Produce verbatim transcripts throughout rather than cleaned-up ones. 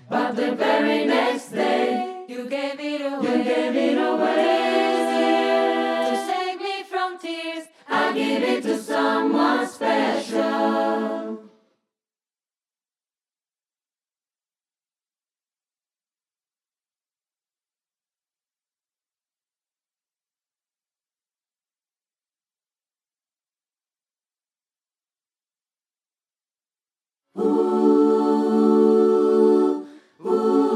but the very next day you gave it away. You gave it away. To save me from tears, I give it to someone special. Ooh, ooh,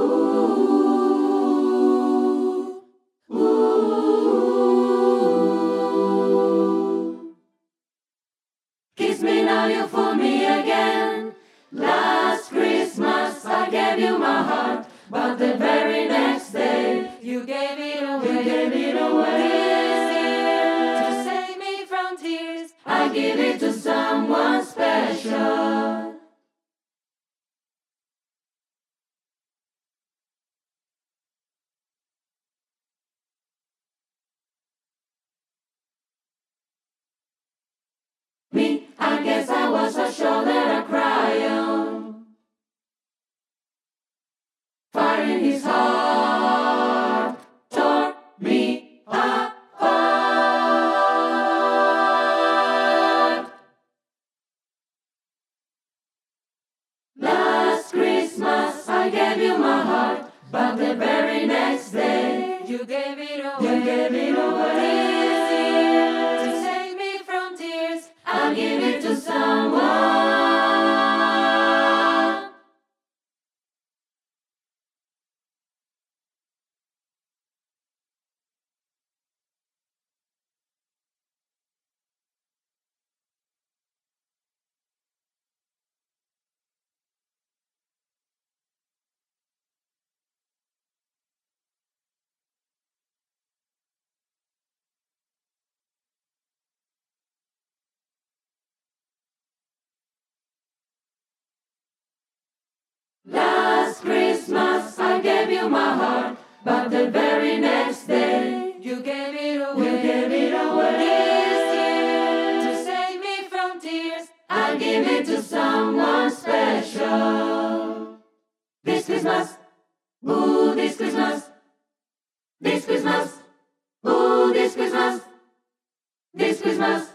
ooh, ooh. Kiss me now, you fool me again. Last Christmas I gave you my heart, but the very next day you gave it away. You gave it away. To save me from tears, I give it to someone special. Me, I guess I was a shoulder to cry on. Fire in his heart tore me apart. Last Christmas I gave you my heart, but the very next day you gave it away. You gave it away. To save me from tears, I'll give it to someone. Last Christmas I gave you my heart, but the very next day you gave it away. You gave it away. This year, to save me from tears, I'll give it to someone special. This Christmas, ooh, this Christmas, this Christmas, ooh, this Christmas, this Christmas.